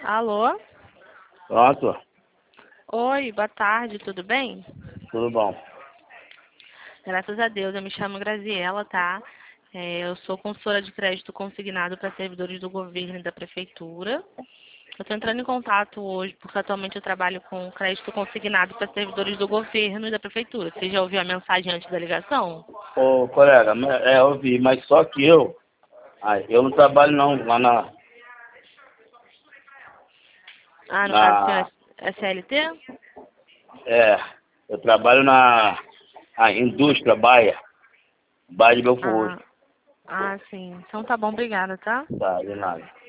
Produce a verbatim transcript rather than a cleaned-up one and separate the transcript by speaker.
Speaker 1: Alô?
Speaker 2: Pronto,
Speaker 1: Oi, boa tarde, tudo bem?
Speaker 2: tudo bom.
Speaker 1: Graças a Deus, eu me chamo Graziela, tá? É, eu sou consultora de crédito consignado para servidores do governo e da prefeitura. Eu estou entrando em contato hoje porque atualmente eu trabalho com crédito consignado para servidores do governo e da prefeitura. Você já ouviu a mensagem antes da ligação?
Speaker 2: Ô, colega, mas- é, eu vi, mas só que eu, ah, eu não trabalho não lá na,
Speaker 1: Ah, no caso, o senhor
Speaker 2: na,
Speaker 1: é é C L T?
Speaker 2: é, eu trabalho na a indústria Baia, Baia de Belfort.
Speaker 1: Ah, ah, sim. Então tá bom, obrigada, tá?
Speaker 2: Tá, de nada.